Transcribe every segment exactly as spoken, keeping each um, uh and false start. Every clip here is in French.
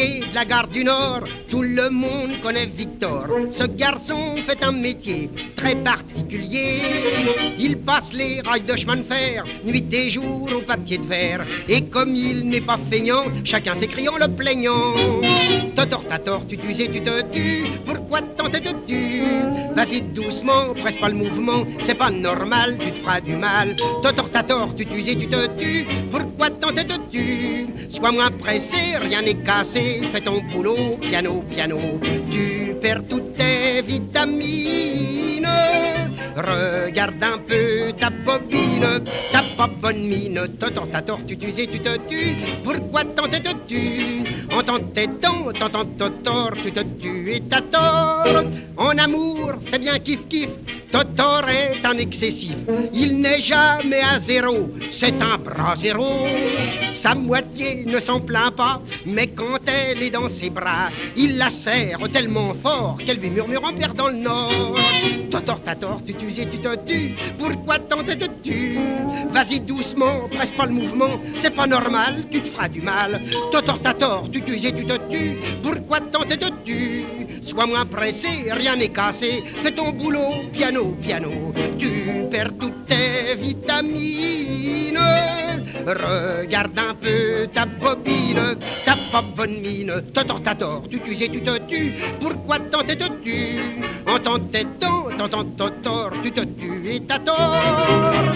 ouvrier de la gare du Nord, tout le monde connaît Victor. Ce garçon fait un métier très particulier. Il passe les rails de chemin de fer, nuit et jour au papier de verre. Et comme il n'est pas feignant, chacun s'écrie en le plaignant. Totor, tator, tu tues et tu te tues, pourquoi tenter de tuer? Vas-y doucement, presse pas le mouvement, c'est pas normal, tu te feras du mal. Totor, tator, tu tues et tu te tues, pourquoi tenter de tuer? Sois moins pressé, rien n'est cassé, fais ton boulot, piano, piano. Tu perds toutes tes vitamines, regarde un peu ta bobine, t'as pas bonne mine. Totor, tator, tu tues et tu te tues, pourquoi tenter de tuer? En t'entêtant, t'entends totor, tu te tues et t'as tort. En amour, c'est bien kiff kiff, totor est un excessif. Il n'est jamais à zéro, c'est un bras zéro. Sa moitié ne s'en plaint pas, mais quand elle est dans ses bras, il la serre tellement fort qu'elle lui murmure en perdant le nord. Totor, tator, tu tues et tu te tues, pourquoi tenter de tuer? Vas-y doucement, presse pas le mouvement, c'est pas normal, tu te feras du mal. Totor, tator, tu tues et tu te tues, pourquoi tenter de tuer? Sois moins pressé, rien n'est cassé, fais ton boulot, piano, piano. Tu perds toutes tes vitamines, regarde un peu ta bobine, t'as pas bonne mine. Totor, tator, tu tues et tu te tues, pourquoi tenter de tuer? En t'entêtant, t'entends totor, tu te tues et t'as tort.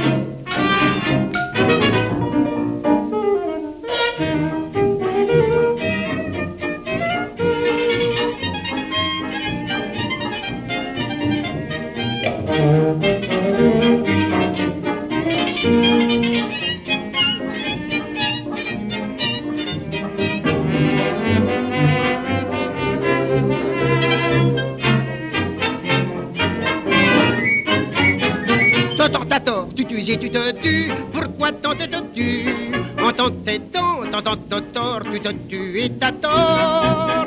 Totor, tator, tu tues et tu te tues, pourquoi tenter de tuer? En t'entêtant, t'entends totor, tu te tues et t'as tort.